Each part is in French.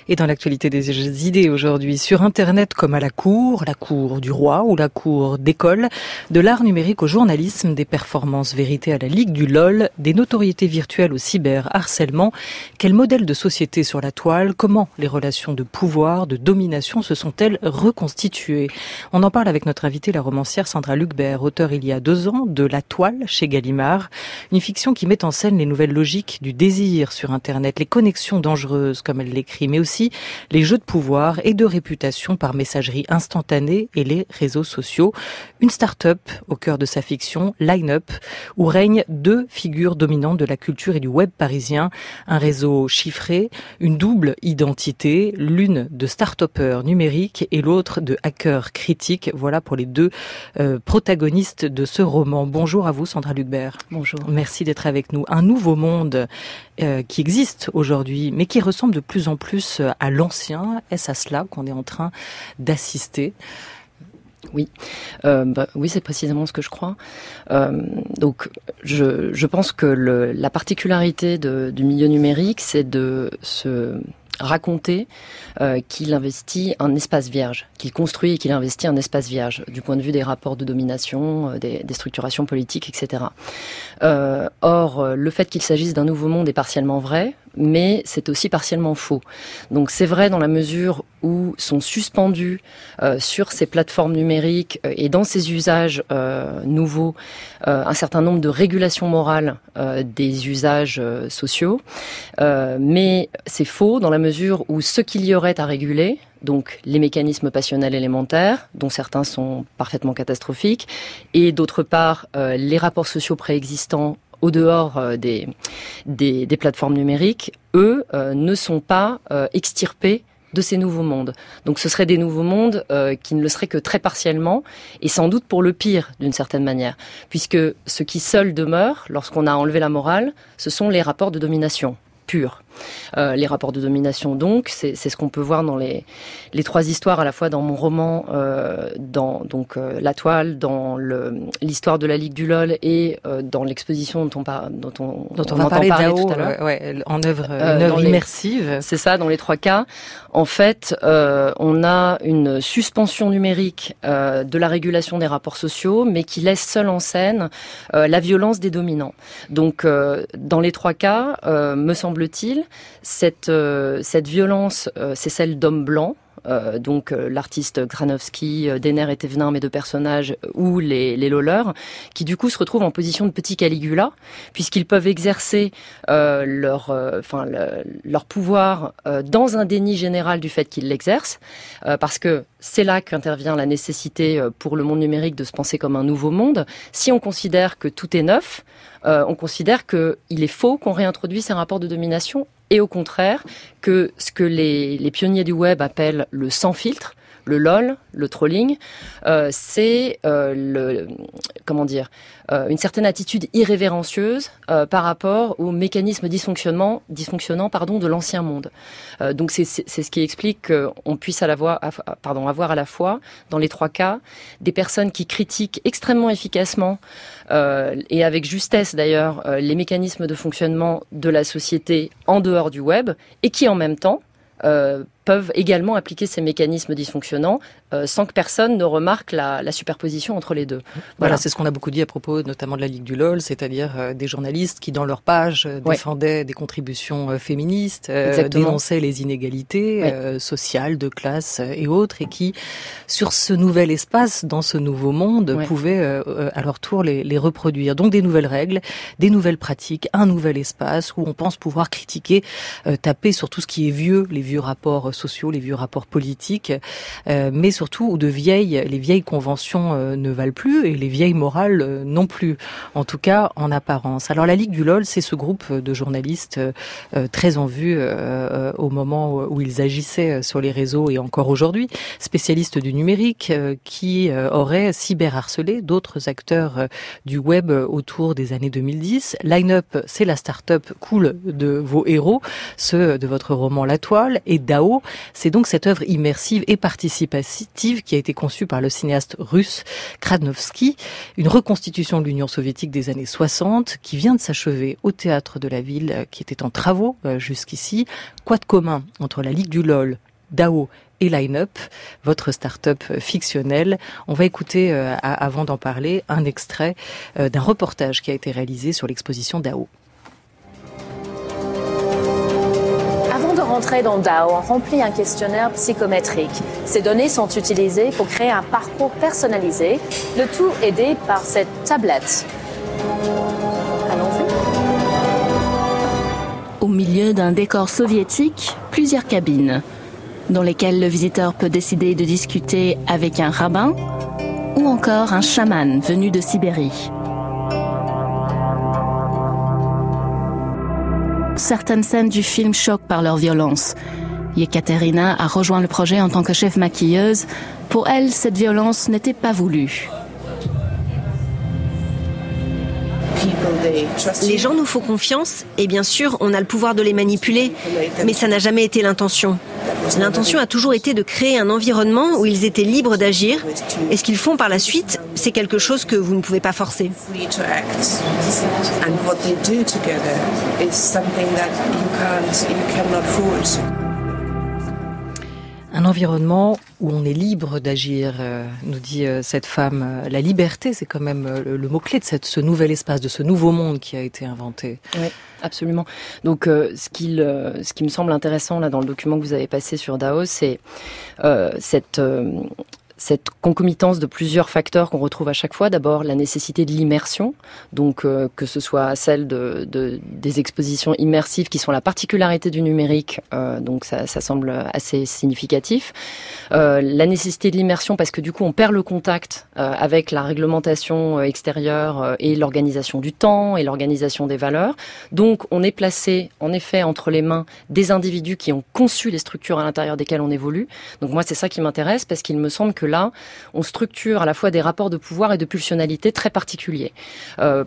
Et dans l'actualité des idées aujourd'hui, sur Internet comme à la cour du roi ou la cour d'école, de l'art numérique au journalisme, des performances vérité à la Ligue du LOL, des notoriétés virtuelles au cyberharcèlement, quel modèle de société sur la toile, comment les relations de pouvoir, de domination se sont-elles reconstituées? On en parle avec notre invitée, la romancière Sandra Lucbert, auteure il y a 2 ans de La Toile chez Gallimard, une fiction qui met en scène les nouvelles logiques du désir sur Internet, les connexions dangereuses comme elle l'écrit, mais aussi les jeux de pouvoir et de réputation par messagerie instantanée et les réseaux sociaux. Une start-up au cœur de sa fiction, Line Up, où règnent 2 figures dominantes de la culture et du web parisien, un réseau chiffré, une double identité, l'une de start-upper numérique et l'autre de hacker critique. Voilà pour les 2 protagonistes de ce roman. Bonjour à vous, Sandra Lucbert. Bonjour. Merci d'être avec nous. Un nouveau monde qui existe aujourd'hui, mais qui ressemble de plus en plus à l'ancien. Est-ce à cela qu'on est en train d'assister ? Oui, oui, c'est précisément ce que je crois. Donc, je pense que la particularité du milieu numérique, c'est de se raconter qu'il investit un espace vierge, qu'il construit et qu'il investit un espace vierge, du point de vue des rapports de domination, des structurations politiques, etc. Or, le fait qu'il s'agisse d'un nouveau monde est partiellement vrai, mais c'est aussi partiellement faux. Donc c'est vrai dans la mesure où sont suspendus sur ces plateformes numériques et dans ces usages nouveaux un certain nombre de régulations morales des usages sociaux, mais c'est faux dans la mesure où ce qu'il y aurait à réguler, donc les mécanismes passionnels élémentaires, dont certains sont parfaitement catastrophiques, et d'autre part les rapports sociaux préexistants au dehors des plateformes numériques, eux ne sont pas extirpés de ces nouveaux mondes. Donc ce seraient des nouveaux mondes qui ne le seraient que très partiellement, et sans doute pour le pire d'une certaine manière, puisque ce qui seul demeure, lorsqu'on a enlevé la morale, ce sont les rapports de domination purs. Les rapports de domination, donc, c'est ce qu'on peut voir dans les 3 histoires, à la fois dans mon roman, dans La Toile, dans l'histoire de la Ligue du LOL et dans l'exposition dont on va parler tout à l'heure. En une œuvre immersive. C'est ça, dans les 3 cas. En fait, on a une suspension numérique de la régulation des rapports sociaux, mais qui laisse seule en scène la violence des dominants. Donc, dans les 3 cas, me semble-t-il, cette violence, c'est celle d'hommes blancs. Donc l'artiste Granovski, Denner et Thévenin, mes 2 personnages, ou les loleurs, qui du coup se retrouvent en position de petit Caligula, puisqu'ils peuvent exercer leur pouvoir dans un déni général du fait qu'ils l'exercent, parce que c'est là qu'intervient la nécessité pour le monde numérique de se penser comme un nouveau monde. Si on considère que tout est neuf, on considère qu'il est faux qu'on réintroduise ces rapports de domination, et au contraire, que ce que les pionniers du web appellent le sans filtre, le LOL, le trolling, c'est une certaine attitude irrévérencieuse par rapport aux mécanismes dysfonctionnants de l'ancien monde. Donc c'est ce qui explique qu'on puisse avoir à la fois, dans les 3 cas, des personnes qui critiquent extrêmement efficacement et avec justesse d'ailleurs les mécanismes de fonctionnement de la société en dehors du web, et qui en même temps peuvent également appliquer ces mécanismes dysfonctionnants sans que personne ne remarque la superposition entre les 2. Voilà, c'est ce qu'on a beaucoup dit à propos notamment de la Ligue du LOL, c'est-à-dire des journalistes qui, dans leur page, défendaient des contributions féministes, dénonçaient les inégalités sociales, de classe et autres, et qui, sur ce nouvel espace, dans ce nouveau monde, pouvaient à leur tour les reproduire. Donc des nouvelles règles, des nouvelles pratiques, un nouvel espace où on pense pouvoir critiquer, taper sur tout ce qui est vieux, les vieux rapports sociaux, les vieux rapports politiques, mais surtout où les vieilles conventions ne valent plus et les vieilles morales non plus, en tout cas en apparence. Alors la Ligue du LOL, c'est ce groupe de journalistes très en vue au moment où ils agissaient sur les réseaux et encore aujourd'hui, spécialistes du numérique qui auraient cyberharcelé d'autres acteurs du web autour des années 2010. Line Up, c'est la start-up cool de vos héros, ceux de votre roman La Toile, et DAO, DAO. C'est donc cette œuvre immersive et participative qui a été conçue par le cinéaste russe Kradnovsky, une reconstitution de l'Union soviétique des années 60 qui vient de s'achever au théâtre de la ville qui était en travaux jusqu'ici. Quoi de commun entre la Ligue du LOL, DAO et Line-Up, votre start-up fictionnelle? On va écouter, avant d'en parler, un extrait d'un reportage qui a été réalisé sur l'exposition DAO. Avant de rentrer dans DAO, on remplit un questionnaire psychométrique. Ces données sont utilisées pour créer un parcours personnalisé, le tout aidé par cette tablette. Allons-y. Au milieu d'un décor soviétique, plusieurs cabines, dans lesquelles le visiteur peut décider de discuter avec un rabbin ou encore un chaman venu de Sibérie. Certaines scènes du film choquent par leur violence. Yekaterina a rejoint le projet en tant que chef maquilleuse. Pour elle, cette violence n'était pas voulue. Les gens nous font confiance et bien sûr, on a le pouvoir de les manipuler, mais ça n'a jamais été l'intention. L'intention a toujours été de créer un environnement où ils étaient libres d'agir et ce qu'ils font par la suite, c'est quelque chose que vous ne pouvez pas forcer. Un environnement où on est libre d'agir, nous dit cette femme. La liberté, c'est quand même le mot-clé de ce nouvel espace, de ce nouveau monde qui a été inventé. Oui, absolument. Donc, ce qui me semble intéressant là dans le document que vous avez passé sur DAO, c'est cette concomitance de plusieurs facteurs qu'on retrouve à chaque fois. D'abord, la nécessité de l'immersion, donc que ce soit celle des expositions immersives qui sont la particularité du numérique, donc ça semble assez significatif. La nécessité de l'immersion parce que du coup on perd le contact avec la réglementation extérieure et l'organisation du temps et l'organisation des valeurs. Donc on est placé en effet entre les mains des individus qui ont conçu les structures à l'intérieur desquelles on évolue. Donc moi c'est ça qui m'intéresse parce qu'il me semble que là, on structure à la fois des rapports de pouvoir et de pulsionalité très particuliers. Pourquoi ?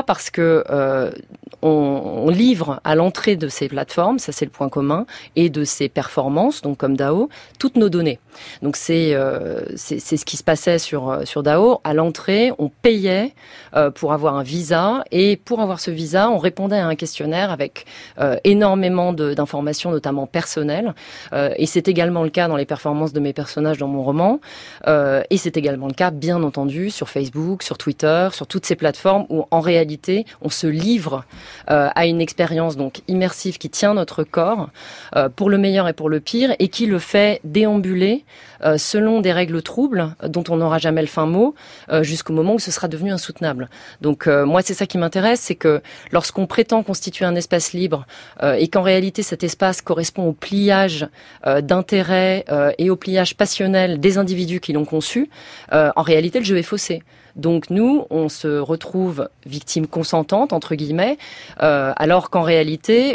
Parce que on livre à l'entrée de ces plateformes, ça c'est le point commun, et de ces performances, donc comme DAO, toutes nos données. Donc c'est ce qui se passait sur DAO. À l'entrée, on payait pour avoir un visa, et pour avoir ce visa, on répondait à un questionnaire avec énormément d'informations, notamment personnelles. Et c'est également le cas dans les performances de mes personnages dans mon roman. Et c'est également le cas, bien entendu, sur Facebook, sur Twitter, sur toutes ces plateformes où, en réalité, on se livre à une expérience donc immersive qui tient notre corps pour le meilleur et pour le pire, et qui le fait déambuler selon des règles troubles dont on n'aura jamais le fin mot jusqu'au moment où ce sera devenu insoutenable. Donc moi, c'est ça qui m'intéresse, c'est que lorsqu'on prétend constituer un espace libre et qu'en réalité cet espace correspond au pliage d'intérêts et au pliage passionnel des individus qui l'ont conçu, en réalité le jeu est faussé. Donc nous, on se retrouve victime consentante entre guillemets, alors qu'en réalité,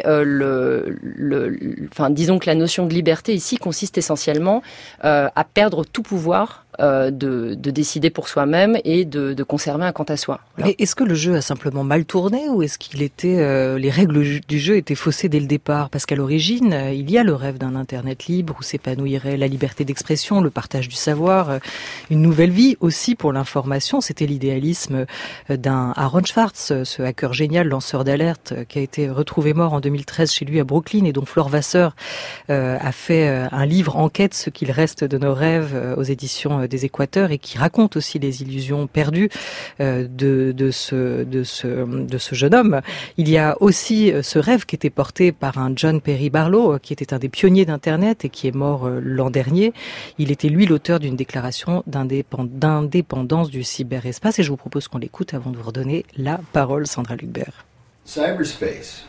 disons que la notion de liberté ici consiste essentiellement à perdre tout pouvoir de décider pour soi-même et de conserver un quant à soi. Voilà. Mais est-ce que le jeu a simplement mal tourné ou est-ce qu'il était les règles du jeu étaient faussées dès le départ? Parce qu'à l'origine, il y a le rêve d'un Internet libre où s'épanouirait la liberté d'expression, le partage du savoir, une nouvelle vie aussi pour l'information. C'était l'idéalisme d'un Aaron Swartz, ce hacker génial, lanceur d'alerte, qui a été retrouvé mort en 2013 chez lui à Brooklyn et dont Flore Vasseur a fait un livre enquête, ce qu'il reste de nos rêves aux éditions des Équateurs, et qui raconte aussi les illusions perdues de ce jeune homme. Il y a aussi ce rêve qui était porté par un John Perry Barlow, qui était un des pionniers d'Internet et qui est mort l'an dernier. Il était lui l'auteur d'une déclaration d'indépendance du cyberespace, et je vous propose qu'on l'écoute avant de vous redonner la parole, Sandra Lucbert. Cyberspace.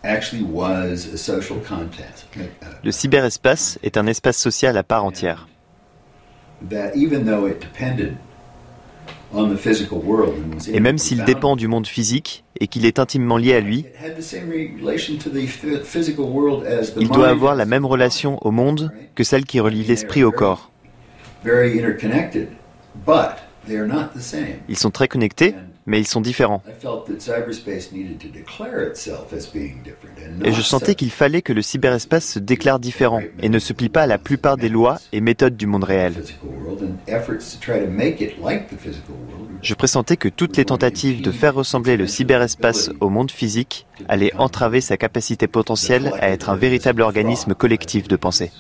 Le cyberespace est un espace social à part entière. Et même s'il dépend du monde physique et qu'il est intimement lié à lui, il doit avoir la même relation au monde que celle qui relie l'esprit au corps. Ils sont très connectés, mais ils sont différents. Et je sentais qu'il fallait que le cyberespace se déclare différent et ne se plie pas à la plupart des lois et méthodes du monde réel. Je pressentais que toutes les tentatives de faire ressembler le cyberespace au monde physique allaient entraver sa capacité potentielle à être un véritable organisme collectif de pensée.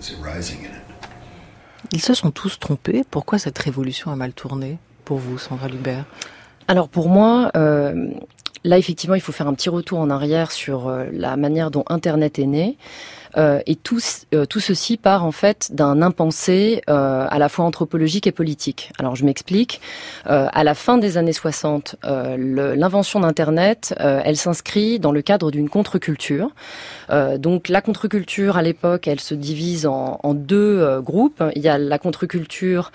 Ils se sont tous trompés. Pourquoi cette révolution a mal tourné pour vous, Sandra Lubert ? Alors pour moi, là effectivement, il faut faire un petit retour en arrière sur la manière dont Internet est né. Et tout ceci part en fait d'un impensé à la fois anthropologique et politique. Alors je m'explique. À la fin des années 60, l'invention d'Internet, elle s'inscrit dans le cadre d'une contre-culture. Donc la contre-culture à l'époque, elle se divise en deux groupes. Il y a la contre-culture,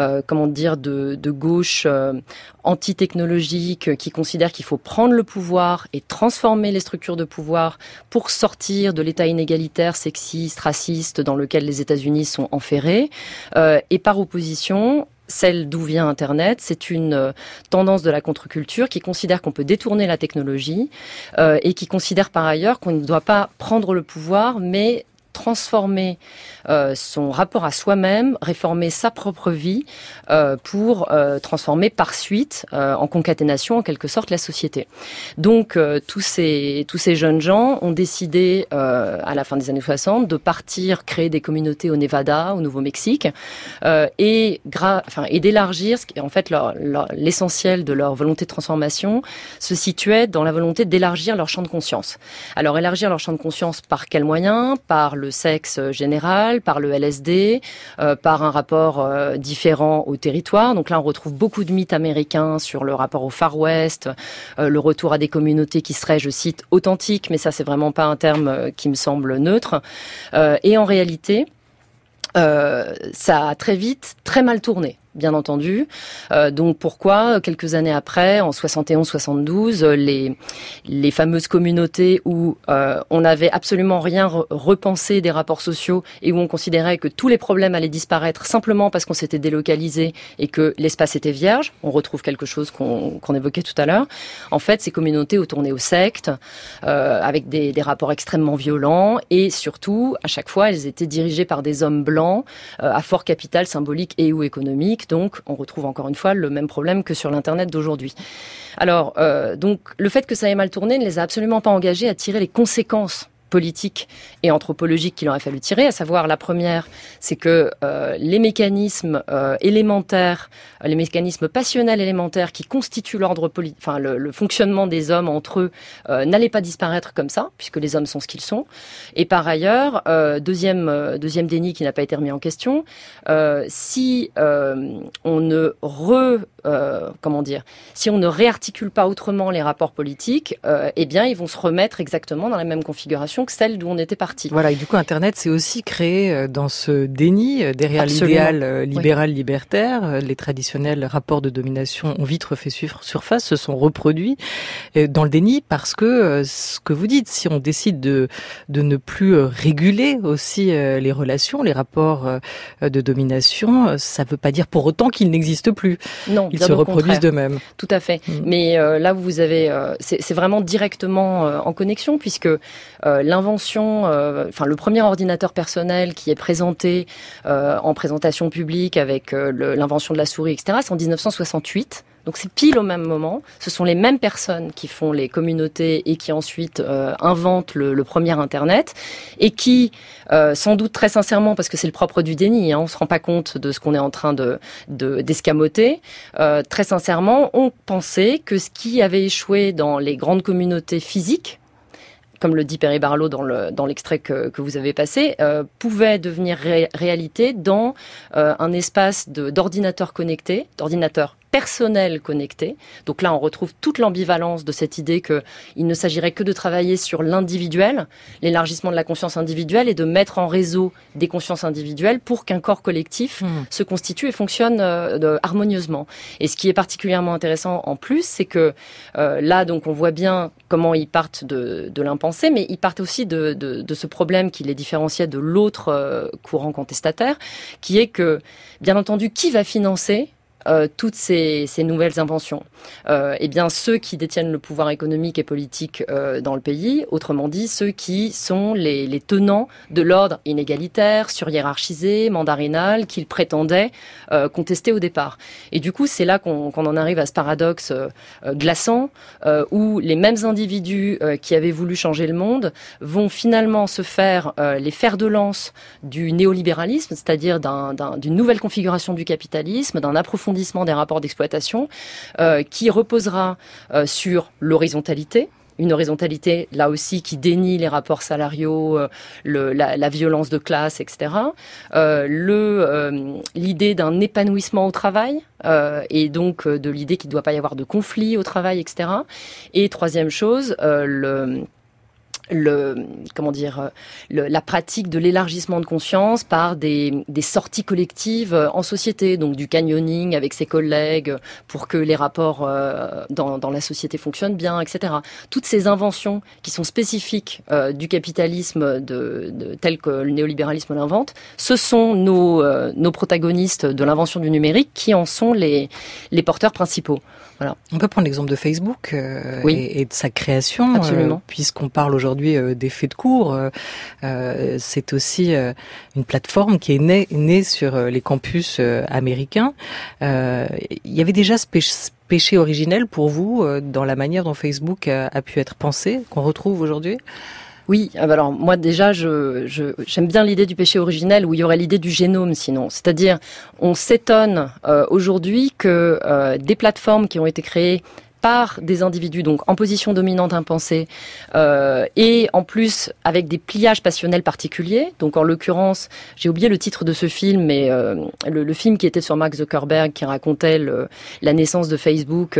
de gauche anti-technologique qui considère qu'il faut prendre le pouvoir et transformer les structures de pouvoir pour sortir de l'état inégalitaire, sexiste, raciste dans lequel les États-Unis sont enferrés. Et par opposition, celle d'où vient Internet, c'est une tendance de la contre-culture qui considère qu'on peut détourner la technologie et qui considère par ailleurs qu'on ne doit pas prendre le pouvoir, mais transformer son rapport à soi-même, réformer sa propre vie pour transformer par suite, en concaténation en quelque sorte, la société. Donc tous ces jeunes gens ont décidé à la fin des années 60 de partir créer des communautés au Nevada, au Nouveau-Mexique et d'élargir, en fait l'essentiel de leur volonté de transformation se situait dans la volonté d'élargir leur champ de conscience. Alors élargir leur champ de conscience par quels moyens ? Par le sexe général, par le LSD, par un rapport différent au territoire. Donc là, on retrouve beaucoup de mythes américains sur le rapport au Far West, le retour à des communautés qui seraient, je cite, authentiques, mais ça, c'est vraiment pas un terme qui me semble neutre. Et en réalité, ça a très vite très mal tourné. Bien entendu. Donc pourquoi, quelques années après, en 71-72, les fameuses communautés où on n'avait absolument rien repensé des rapports sociaux et où on considérait que tous les problèmes allaient disparaître simplement parce qu'on s'était délocalisé et que l'espace était vierge, on retrouve quelque chose qu'on évoquait tout à l'heure. En fait, ces communautés ont tourné aux sectes, avec des rapports extrêmement violents et surtout, à chaque fois, elles étaient dirigées par des hommes blancs à fort capital symbolique et ou économique. Donc, on retrouve encore une fois le même problème que sur l'Internet d'aujourd'hui. Alors, donc, le fait que ça ait mal tourné ne les a absolument pas engagés à tirer les conséquences politiques et anthropologiques qu'il aurait fallu tirer, à savoir la première, c'est que les mécanismes élémentaires, les mécanismes passionnels élémentaires qui constituent le fonctionnement des hommes entre eux n'allaient pas disparaître comme ça, puisque les hommes sont ce qu'ils sont. Et par ailleurs, deuxième déni qui n'a pas été remis en question, si on ne si on ne réarticule pas autrement les rapports politiques, eh bien, ils vont se remettre exactement dans la même configuration que celle d'où on était parti. Voilà, et du coup, Internet s'est aussi créé dans ce déni derrière l'idéal libéral libertaire. Les traditionnels rapports de domination ont vite refait surface, se sont reproduits dans le déni parce que, ce que vous dites, si on décide de ne plus réguler aussi les relations, les rapports de domination, ça ne veut pas dire pour autant qu'ils n'existent plus. Non, ils se reproduisent d'eux-mêmes. Tout à fait. Mais là, vous avez, c'est vraiment directement en connexion puisque l'invention, le premier ordinateur personnel qui est présenté en présentation publique avec l'invention de la souris, etc., c'est en 1968. Donc c'est pile au même moment. Ce sont les mêmes personnes qui font les communautés et qui ensuite inventent le premier Internet et qui, sans doute très sincèrement, parce que c'est le propre du déni, on se rend pas compte de ce qu'on est en train d'escamoter, très sincèrement, ont pensé que ce qui avait échoué dans les grandes communautés physiques, comme le dit Perry Barlow dans l'extrait que vous avez passé, pouvait devenir réalité dans un espace d'ordinateurs connectés, d'ordinateurs personnel connecté. Donc là, on retrouve toute l'ambivalence de cette idée qu'il ne s'agirait que de travailler sur l'individuel, l'élargissement de la conscience individuelle et de mettre en réseau des consciences individuelles pour qu'un corps collectif se constitue et fonctionne harmonieusement. Et ce qui est particulièrement intéressant en plus, c'est que là, donc, on voit bien comment ils partent de l'impensé, mais ils partent aussi de ce problème qui les différenciait de l'autre courant contestataire, qui est que, bien entendu, qui va financer toutes ces nouvelles inventions? Eh bien, ceux qui détiennent le pouvoir économique et politique dans le pays, autrement dit, ceux qui sont les tenants de l'ordre inégalitaire, surhiérarchisé, mandarinal, qu'ils prétendaient contester au départ. Et du coup, c'est là qu'on en arrive à ce paradoxe glaçant, où les mêmes individus qui avaient voulu changer le monde vont finalement se faire les fers de lance du néolibéralisme, c'est-à-dire d'une nouvelle configuration du capitalisme, d'un approfondissement des rapports d'exploitation qui reposera sur l'horizontalité. Une horizontalité, là aussi, qui dénie les rapports salariaux, la violence de classe, etc. L'idée d'un épanouissement au travail, et donc de l'idée qu'il ne doit pas y avoir de conflit au travail, etc. Et troisième chose, la pratique de l'élargissement de conscience par des sorties collectives en société, donc du canyoning avec ses collègues pour que les rapports dans la société fonctionnent bien, etc. Toutes ces inventions qui sont spécifiques du capitalisme tel que le néolibéralisme l'invente, ce sont nos protagonistes de l'invention du numérique qui en sont les porteurs principaux. Voilà. On peut prendre l'exemple de Facebook et de sa création, puisqu'on parle aujourd'hui d'effet de cours. C'est aussi une plateforme qui est née sur les campus américains. Il y avait déjà ce péché originel pour vous dans la manière dont Facebook a pu être pensé, qu'on retrouve aujourd'hui ? Oui, alors moi déjà, j'aime bien l'idée du péché originel où il y aurait l'idée du génome sinon. C'est-à-dire, on s'étonne aujourd'hui que des plateformes qui ont été créées par des individus, donc en position dominante impensée, et en plus avec des pliages passionnels particuliers. Donc en l'occurrence, j'ai oublié le titre de ce film, mais le film qui était sur Mark Zuckerberg, qui racontait la naissance de Facebook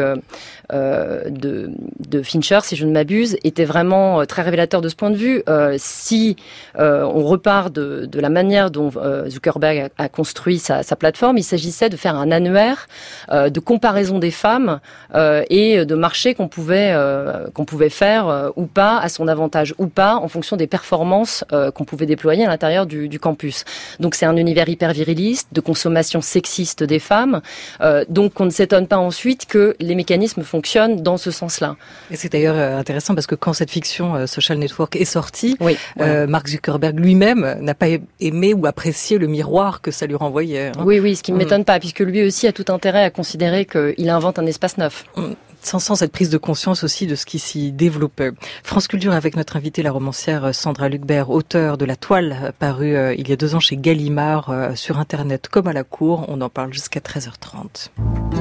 de Fincher, si je ne m'abuse, était vraiment très révélateur de ce point de vue. Si on repart de la manière dont Zuckerberg a construit sa plateforme, il s'agissait de faire un annuaire de comparaison des femmes et de marché qu'on pouvait faire ou pas à son avantage ou pas en fonction des performances qu'on pouvait déployer à l'intérieur du campus. Donc c'est un univers hyper viriliste, de consommation sexiste des femmes, donc on ne s'étonne pas ensuite que les mécanismes fonctionnent dans ce sens-là. Et c'est d'ailleurs intéressant parce que quand cette fiction Social Network est sortie, Mark Zuckerberg lui-même n'a pas aimé ou apprécié le miroir que ça lui renvoyait. Hein. Oui, ce qui ne m'étonne pas, puisque lui aussi a tout intérêt à considérer qu'il invente un espace neuf. Sans cette prise de conscience aussi de ce qui s'y développait. France Culture avec notre invitée, la romancière Sandra Lucbert, auteure de La Toile, parue il y a 2 ans chez Gallimard, sur Internet comme à la cour. On en parle jusqu'à 13h30.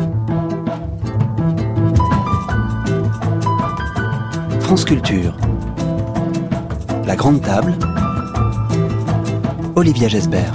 France Culture. La Grande Table. Olivia Gesbert.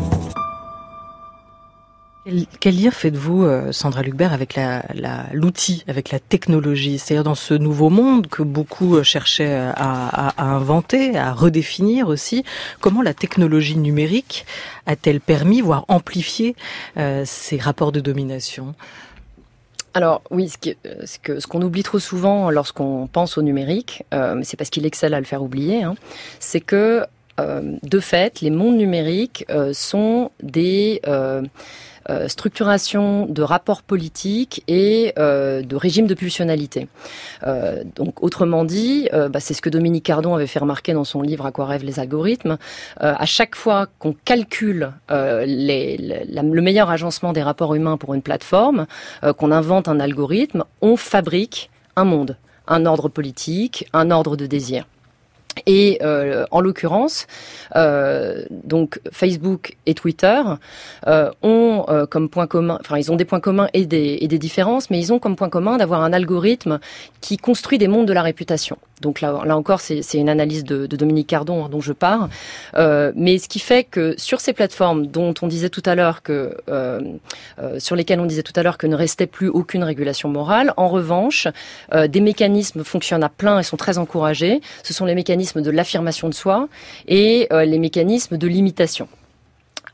Quel lien faites-vous, Sandra Lucbert, avec l'outil, avec la technologie, c'est-à-dire dans ce nouveau monde que beaucoup cherchaient à inventer, à redéfinir aussi, comment la technologie numérique a-t-elle permis, voire amplifié, ces rapports de domination ? Alors oui, ce qu'on oublie trop souvent lorsqu'on pense au numérique, mais c'est parce qu'il excelle à le faire oublier, c'est que de fait, les mondes numériques sont des structuration de rapports politiques et de régimes de pulsionalité. Donc, autrement dit, c'est ce que Dominique Cardon avait fait remarquer dans son livre « À quoi rêvent les algorithmes ». À chaque fois qu'on calcule le meilleur agencement des rapports humains pour une plateforme, qu'on invente un algorithme, on fabrique un monde, un ordre politique, un ordre de désir. Et en l'occurrence, donc Facebook et Twitter ont comme point commun, enfin ils ont des points communs et des différences, mais ils ont comme point commun d'avoir un algorithme qui construit des mondes de la réputation. Donc là encore, c'est une analyse de Dominique Cardon dont je pars. Mais ce qui fait que sur ces plateformes dont on disait tout à l'heure que sur lesquelles on disait tout à l'heure que ne restait plus aucune régulation morale, en revanche, des mécanismes fonctionnent à plein et sont très encouragés. Ce sont les mécanismes de l'affirmation de soi et les mécanismes de l'imitation.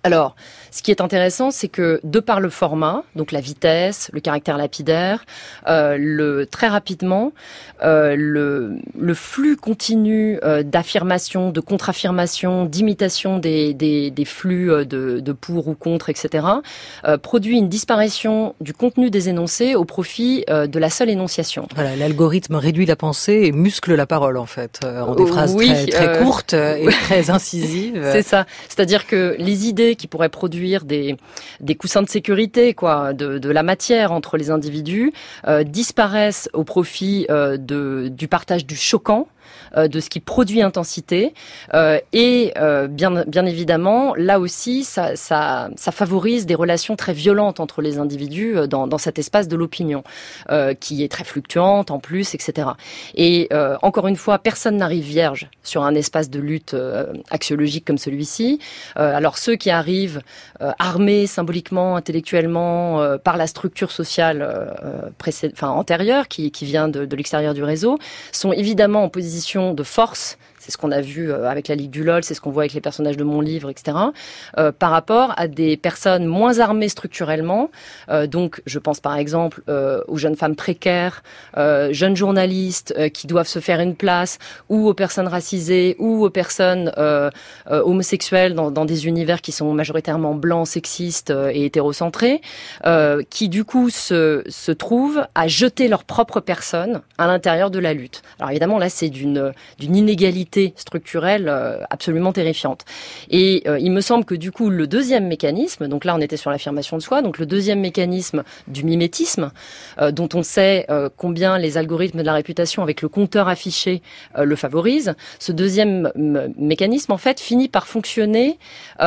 Alors, ce qui est intéressant, c'est que de par le format, donc la vitesse, le caractère lapidaire, très rapidement, le flux continu d'affirmation, de contre-affirmation, d'imitation des flux de pour ou contre, etc., produit une disparition du contenu des énoncés au profit de la seule énonciation. Voilà, l'algorithme réduit la pensée et muscle la parole, en fait, en des phrases très courtes et très incisives. C'est ça. C'est-à-dire que les idées qui pourraient produire des coussins de sécurité, de la matière entre les individus, disparaissent au profit du partage du choquant, de ce qui produit intensité, et bien évidemment, là aussi, ça favorise des relations très violentes entre les individus dans cet espace de l'opinion, qui est très fluctuante en plus, etc. Et encore une fois, personne n'arrive vierge sur un espace de lutte axiologique comme celui-ci. Alors ceux qui arrivent armés symboliquement, intellectuellement, par la structure sociale antérieure, qui vient de l'extérieur du réseau, sont évidemment en position de force. C'est ce qu'on a vu avec la Ligue du LOL, c'est ce qu'on voit avec les personnages de mon livre, etc., par rapport à des personnes moins armées structurellement. Donc, je pense par exemple aux jeunes femmes précaires, jeunes journalistes qui doivent se faire une place, ou aux personnes racisées, ou aux personnes homosexuelles dans des univers qui sont majoritairement blancs, sexistes et hétérocentrés, qui du coup se trouvent à jeter leur propre personne à l'intérieur de la lutte. Alors évidemment, là, c'est d'une inégalité structurelle absolument terrifiante. Et il me semble que du coup, le deuxième mécanisme, donc là on était sur l'affirmation de soi, donc le deuxième mécanisme du mimétisme, dont on sait combien les algorithmes de la réputation avec le compteur affiché le favorisent, ce deuxième mécanisme en fait finit par fonctionner,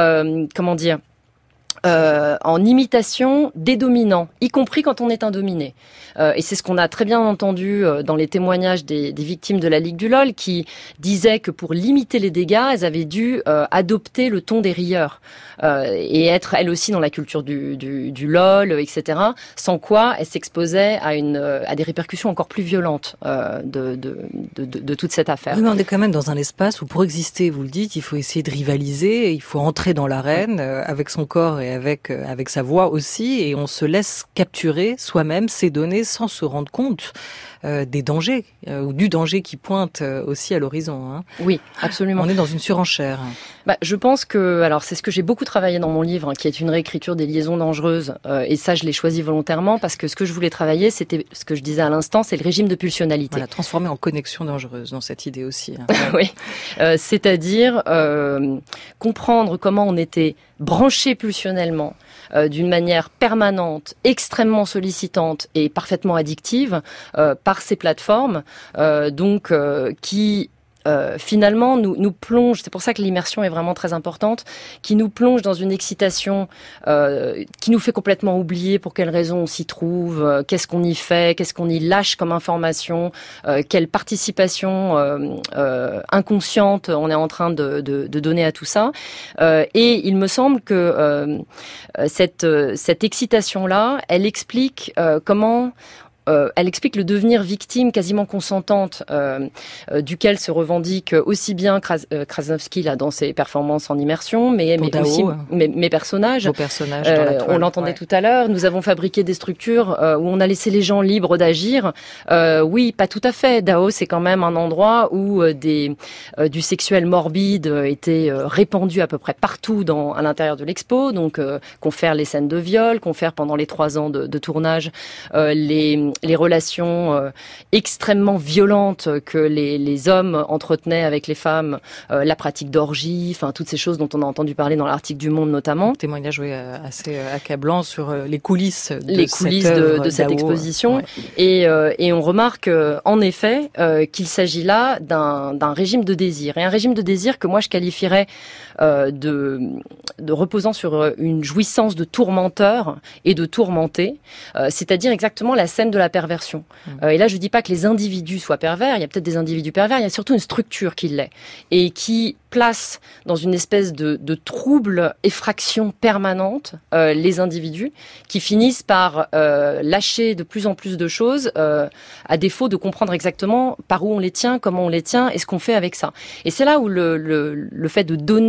en imitation des dominants, y compris quand on est un dominé. Et c'est ce qu'on a très bien entendu dans les témoignages des victimes de la Ligue du LOL, qui disaient que pour limiter les dégâts, elles avaient dû adopter le ton des rieurs et être elles aussi dans la culture du LOL, etc. Sans quoi elles s'exposaient à des répercussions encore plus violentes de toute cette affaire. Oui, mais on est quand même dans un espace où pour exister, vous le dites, il faut essayer de rivaliser, il faut entrer dans l'arène avec son corps et avec sa voix aussi, et on se laisse capturer soi-même ces données sans se rendre compte des dangers ou du danger qui pointe aussi à l'horizon. Hein. Oui, absolument. On est dans une surenchère. Je pense que, alors c'est ce que j'ai beaucoup travaillé dans mon livre, qui est une réécriture des liaisons dangereuses, et ça je l'ai choisi volontairement parce que ce que je voulais travailler, c'était ce que je disais à l'instant, c'est le régime de pulsionalité. Voilà, transformé en connexion dangereuse dans cette idée aussi. Hein. Oui, c'est-à-dire comprendre comment on était branché pulsionnellement d'une manière permanente, extrêmement sollicitante et parfaitement addictive par ces plateformes, qui finalement nous plonge, c'est pour ça que l'immersion est vraiment très importante, qui nous plonge dans une excitation qui nous fait complètement oublier pour quelles raisons on s'y trouve, qu'est-ce qu'on y fait, qu'est-ce qu'on y lâche comme information, quelle participation inconsciente on est en train de donner à tout ça. Et il me semble que cette excitation-là, elle explique comment elle explique le devenir victime quasiment consentante duquel se revendique aussi bien Krasnowski là dans ses performances en immersion, mais aussi mes personnages. Vos personnages dans la toile, on l'entendait tout à l'heure. Nous avons fabriqué des structures où on a laissé les gens libres d'agir. Oui, pas tout à fait. Dao, c'est quand même un endroit où du sexuel morbide était répandu à peu près partout à l'intérieur de l'expo. Donc, confère les scènes de viol, confère pendant les 3 ans de tournage les relations extrêmement violentes que les hommes entretenaient avec les femmes, la pratique d'orgie, enfin toutes ces choses dont on a entendu parler dans l'article du Monde notamment. Témoignage assez accablant sur les coulisses de cette exposition. Ouais. Et on remarque en effet qu'il s'agit là d'un régime de désir. Et un régime de désir que moi je qualifierais de reposant sur une jouissance de tourmenteur et de tourmenté, c'est-à-dire exactement la scène de la perversion. Et là, je dis pas que les individus soient pervers, il y a peut-être des individus pervers, il y a surtout une structure qui l'est, et qui place dans une espèce de trouble effraction permanente les individus, qui finissent par lâcher de plus en plus de choses, à défaut de comprendre exactement par où on les tient, comment on les tient, et ce qu'on fait avec ça. Et c'est là où le fait de donner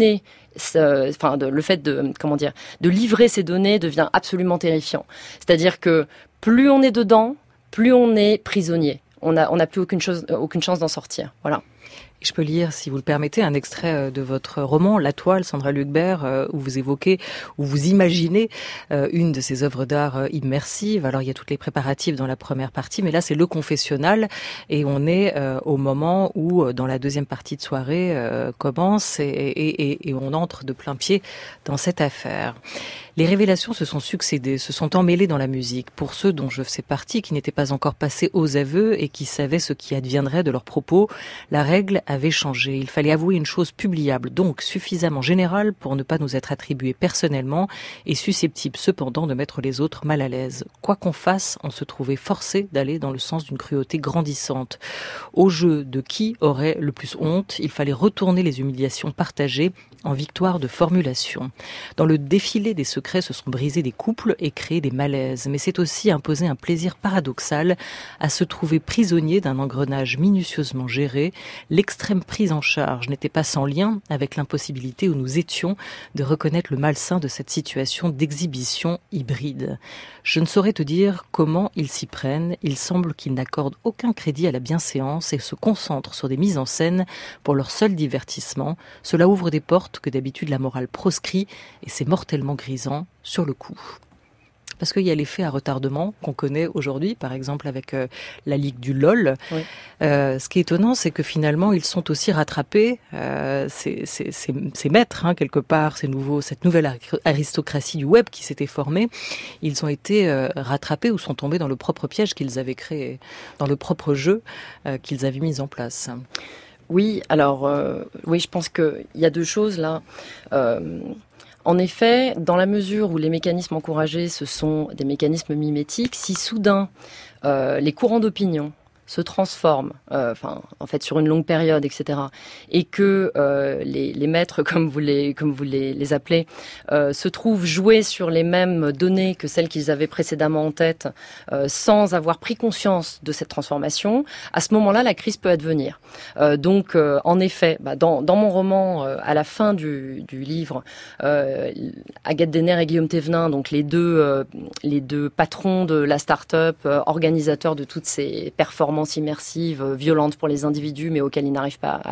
le fait de livrer ces données devient absolument terrifiant. C'est-à-dire que plus on est dedans, plus on est prisonnier. On n'a plus aucune chance d'en sortir. Voilà. Je peux lire, si vous le permettez, un extrait de votre roman, La Toile, Sandra Lucbert, où vous imaginez une de ces œuvres d'art immersives. Alors, il y a toutes les préparatifs dans la première partie, mais là, c'est le confessionnal. Et on est au moment où, dans la deuxième partie de soirée, commence et on entre de plein pied dans cette affaire. Les révélations se sont succédées, se sont emmêlées dans la musique. Pour ceux dont je fais partie, qui n'étaient pas encore passés aux aveux et qui savaient ce qui adviendrait de leurs propos, la règle avait changé. Il fallait avouer une chose publiable, donc suffisamment générale pour ne pas nous être attribuée personnellement et susceptible cependant de mettre les autres mal à l'aise. Quoi qu'on fasse, on se trouvait forcé d'aller dans le sens d'une cruauté grandissante. Au jeu de qui aurait le plus honte, il fallait retourner les humiliations partagées en victoire de formulation. Dans le défilé des secrets se sont brisés des couples et créés des malaises, mais c'est aussi imposé un plaisir paradoxal à se trouver prisonnier d'un engrenage minutieusement géré. L'extrême prise en charge n'était pas sans lien avec l'impossibilité où nous étions de reconnaître le malsain de cette situation d'exhibition hybride. Je ne saurais te dire comment ils s'y prennent. Il semble qu'ils n'accordent aucun crédit à la bienséance et se concentrent sur des mises en scène pour leur seul divertissement. Cela ouvre des portes que d'habitude la morale proscrit et c'est mortellement grisant sur le coup. Parce qu'il y a l'effet à retardement qu'on connaît aujourd'hui, par exemple avec la Ligue du LOL. Oui. Ce qui est étonnant, c'est que finalement, ils sont aussi rattrapés, ces maîtres, quelque part, cette nouvelle aristocratie du web qui s'était formée, ils ont été rattrapés ou sont tombés dans le propre piège qu'ils avaient créé, dans le propre jeu qu'ils avaient mis en place. Oui, alors, oui, je pense qu'il y a deux choses là. En effet, dans la mesure où les mécanismes encouragés, ce sont des mécanismes mimétiques, si soudain les courants d'opinion se transforment, en fait sur une longue période, etc., et que les maîtres, comme vous les appelez, se trouvent jouer sur les mêmes données que celles qu'ils avaient précédemment en tête, sans avoir pris conscience de cette transformation, à ce moment-là, la crise peut advenir. Donc, en effet, dans mon roman, à la fin du livre, Agathe Denner et Guillaume Thévenin, donc les deux patrons de la start-up, organisateurs de toutes ces performances immersives, violentes pour les individus, mais auxquelles ils n'arrivent pas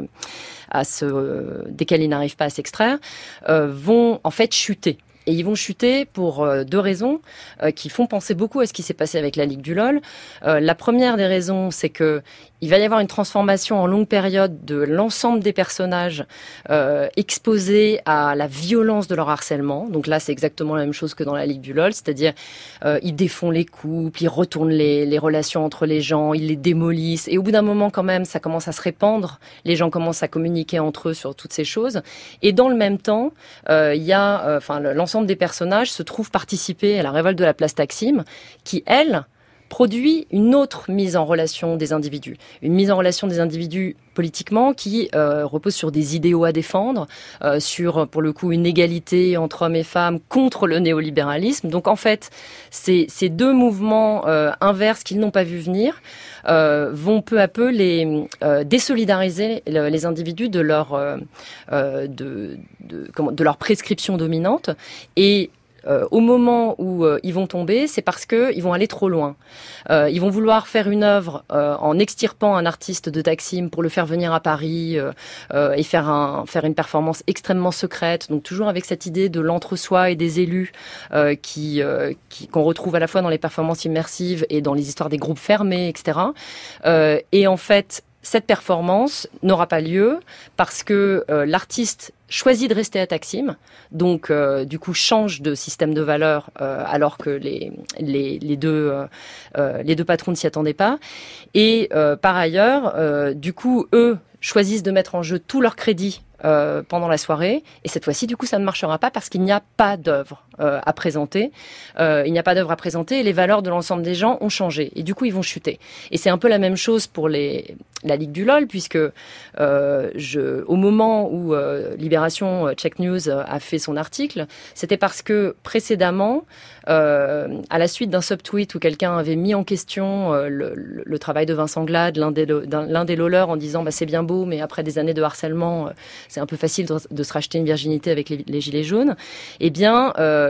desquels ils n'arrivent pas à s'extraire, vont en fait chuter. Et ils vont chuter pour deux raisons qui font penser beaucoup à ce qui s'est passé avec la Ligue du LOL. La première des raisons, c'est que il va y avoir une transformation en longue période de l'ensemble des personnages exposés à la violence de leur harcèlement. Donc là, c'est exactement la même chose que dans la Ligue du LOL, c'est-à-dire ils défont les couples, ils retournent les relations entre les gens, ils les démolissent. Et au bout d'un moment, quand même, ça commence à se répandre. Les gens commencent à communiquer entre eux sur toutes ces choses. Et dans le même temps, il y a, l'ensemble des personnages se trouvent participer à la révolte de la place Taksim, qui, elle, produit une autre mise en relation des individus. Une mise en relation des individus politiquement qui repose sur des idéaux à défendre, sur, pour le coup, une égalité entre hommes et femmes contre le néolibéralisme. Donc, en fait, ces deux mouvements inverses qu'ils n'ont pas vu venir vont peu à peu les désolidariser les individus de leur prescription dominante. Et au moment où ils vont tomber, c'est parce qu'ils vont aller trop loin. Ils vont vouloir faire une œuvre en extirpant un artiste de Taksim pour le faire venir à Paris et faire une performance extrêmement secrète. Donc toujours avec cette idée de l'entre-soi et des élus qu'on retrouve à la fois dans les performances immersives et dans les histoires des groupes fermés, etc. Et en fait, cette performance n'aura pas lieu parce que l'artiste choisit de rester à Taksim, donc du coup change de système de valeurs alors que les deux patrons ne s'y attendaient pas. Et par ailleurs, du coup, eux choisissent de mettre en jeu tout leur crédit pendant la soirée, et cette fois-ci, du coup, ça ne marchera pas parce qu'il n'y a pas d'œuvre. à présenter. Il n'y a pas d'œuvre à présenter et les valeurs de l'ensemble des gens ont changé. Et du coup, ils vont chuter. Et c'est un peu la même chose pour la Ligue du LOL, puisque au moment où Libération Check News a fait son article, c'était parce que précédemment, à la suite d'un subtweet où quelqu'un avait mis en question le travail de Vincent Glade, l'un des LOLeurs, en disant c'est bien beau, mais après des années de harcèlement, c'est un peu facile de se racheter une virginité avec les gilets jaunes. Eh bien,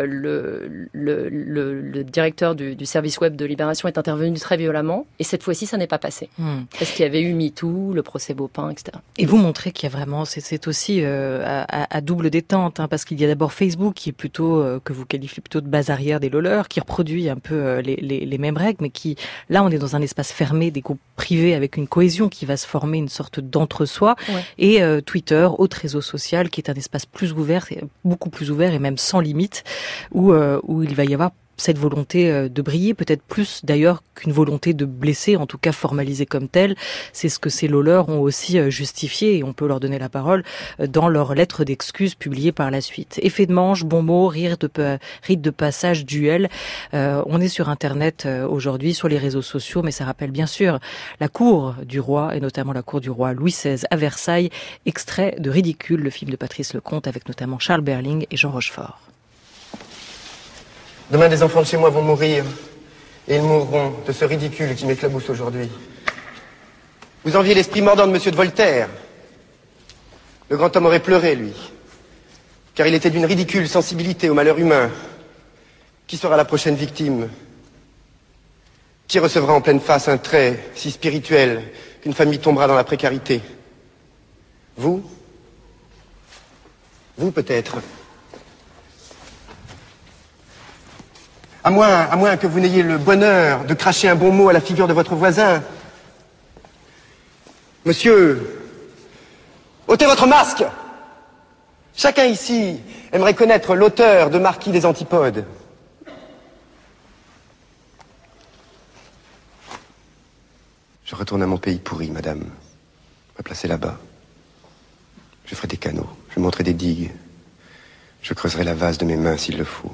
le directeur du service web de Libération est intervenu très violemment, et cette fois-ci, ça n'est pas passé. Parce qu'il y avait eu MeToo, le procès Beaupin, etc. Et vous montrez qu'il y a vraiment, c'est aussi à double détente, parce qu'il y a d'abord Facebook qui est plutôt, que vous qualifiez plutôt de base arrière des LOLeurs, qui reproduit un peu les mêmes règles, mais qui, là, on est dans un espace fermé, des groupes privés avec une cohésion qui va se former, une sorte d'entre-soi, et Twitter, autre réseau social, qui est un espace plus ouvert, beaucoup plus ouvert et même sans limite, où il va y avoir cette volonté de briller, peut-être plus d'ailleurs qu'une volonté de blesser, en tout cas formalisée comme telle. C'est ce que ces LOLeurs ont aussi justifié, et on peut leur donner la parole, dans leurs lettres d'excuses publiées par la suite. Effet de manche, bons mots, rite de passage, duel. On est sur Internet aujourd'hui, sur les réseaux sociaux, mais ça rappelle bien sûr la cour du roi, et notamment la cour du roi Louis XVI à Versailles, extrait de Ridicule, le film de Patrice Lecomte, avec notamment Charles Berling et Jean Rochefort. Demain, des enfants de chez moi vont mourir, et ils mourront de ce ridicule qui m'éclabousse aujourd'hui. Vous enviez l'esprit mordant de Monsieur de Voltaire. Le grand homme aurait pleuré, lui, car il était d'une ridicule sensibilité au malheur humain. Qui sera la prochaine victime? Qui recevra en pleine face un trait si spirituel qu'une famille tombera dans la précarité? Vous? Vous, peut-être. À moins que vous n'ayez le bonheur de cracher un bon mot à la figure de votre voisin. Monsieur, ôtez votre masque! Chacun ici aimerait connaître l'auteur de Marquis des Antipodes. Je retourne à mon pays pourri, madame. Me placer là-bas. Je ferai des canaux, je monterai des digues. Je creuserai la vase de mes mains s'il le faut.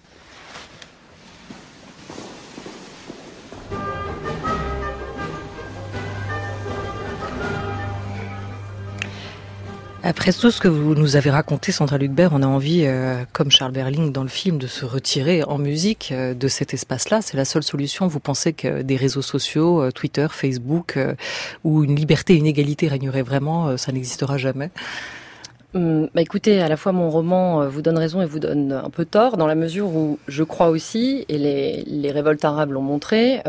Après tout ce que vous nous avez raconté, Sandra Lucbert, on a envie, comme Charles Berling dans le film, de se retirer en musique de cet espace-là. C'est la seule solution. Vous pensez que des réseaux sociaux, Twitter, Facebook, où une liberté et une égalité régneraient vraiment, ça n'existera jamais? Écoutez, à la fois mon roman vous donne raison et vous donne un peu tort, dans la mesure où je crois aussi, et les révoltes arabes l'ont montré,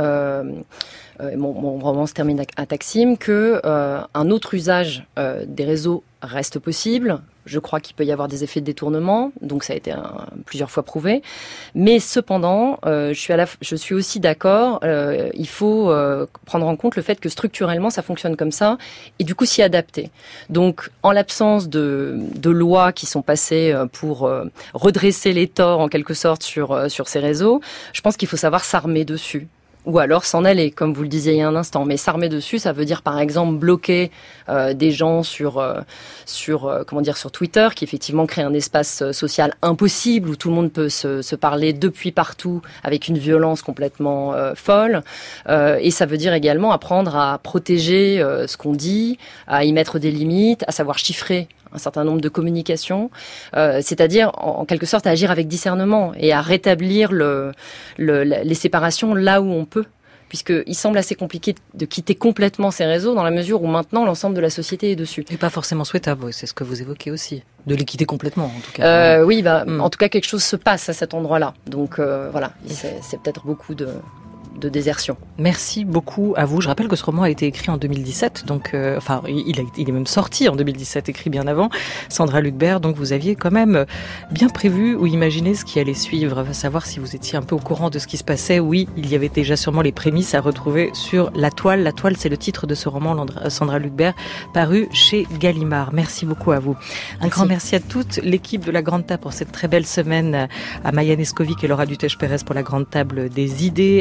mon roman se termine à Taksim, que un autre usage des réseaux reste possible. Je crois qu'il peut y avoir des effets de détournement, donc ça a été plusieurs fois prouvé. Mais cependant, je suis aussi d'accord, il faut prendre en compte le fait que structurellement ça fonctionne comme ça, et du coup s'y adapter. Donc en l'absence de lois qui sont passées pour redresser les torts en quelque sorte sur ces réseaux, je pense qu'il faut savoir s'armer dessus. Ou alors s'en aller, comme vous le disiez il y a un instant. Mais s'armer dessus, ça veut dire par exemple bloquer des gens sur Twitter, qui effectivement crée un espace social impossible où tout le monde peut se parler depuis partout avec une violence complètement folle. Et ça veut dire également apprendre à protéger ce qu'on dit, à y mettre des limites, à savoir chiffrer un certain nombre de communications, c'est-à-dire en quelque sorte à agir avec discernement et à rétablir les séparations là où on peut, puisqu'il semble assez compliqué de quitter complètement ces réseaux dans la mesure où maintenant l'ensemble de la société est dessus. Et pas forcément souhaitable, oui, c'est ce que vous évoquez aussi, de les quitter complètement en tout cas. Oui, en tout cas quelque chose se passe à cet endroit-là, donc voilà, c'est peut-être beaucoup de désertion. Merci beaucoup à vous. Je rappelle que ce roman a été écrit en 2017, donc il est même sorti en 2017, écrit bien avant. Sandra Lucbert, donc vous aviez quand même bien prévu ou imaginé ce qui allait suivre, à savoir si vous étiez un peu au courant de ce qui se passait. Oui, il y avait déjà sûrement les prémices à retrouver sur La Toile. La Toile, c'est le titre de ce roman, Sandra Lucbert, paru chez Gallimard. Merci beaucoup à vous. Un grand merci à toute l'équipe de La Grande Table pour cette très belle semaine, à Maya Neskovic et Laura Dutèche-Pérez pour La Grande Table des idées, à Oriane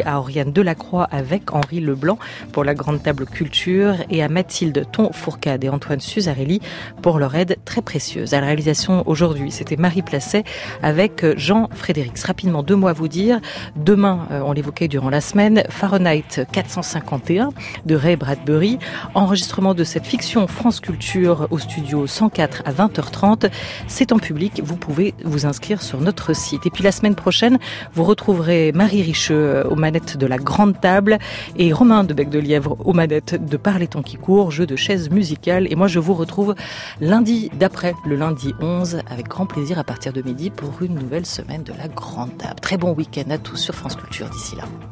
Jeanne Delacroix avec Henri Leblanc pour la Grande Table Culture et à Mathilde Thon-Fourcade et Antoine Suzarelli pour leur aide très précieuse. À la réalisation aujourd'hui, c'était Marie Placet avec Jean Frédérix. Rapidement, 2 mots à vous dire. Demain, on l'évoquait durant la semaine, Fahrenheit 451 de Ray Bradbury. Enregistrement de cette fiction France Culture au studio 104 à 20h30. C'est en public, vous pouvez vous inscrire sur notre site. Et puis la semaine prochaine, vous retrouverez Marie Richeux aux manettes de la Grande Table et Romain de Bec-de-Lièvre aux manettes de Par les temps qui courent, jeu de chaises musicales. Et moi, je vous retrouve lundi d'après, le lundi 11, avec grand plaisir à partir de midi pour une nouvelle semaine de la Grande Table. Très bon week-end à tous sur France Culture d'ici là.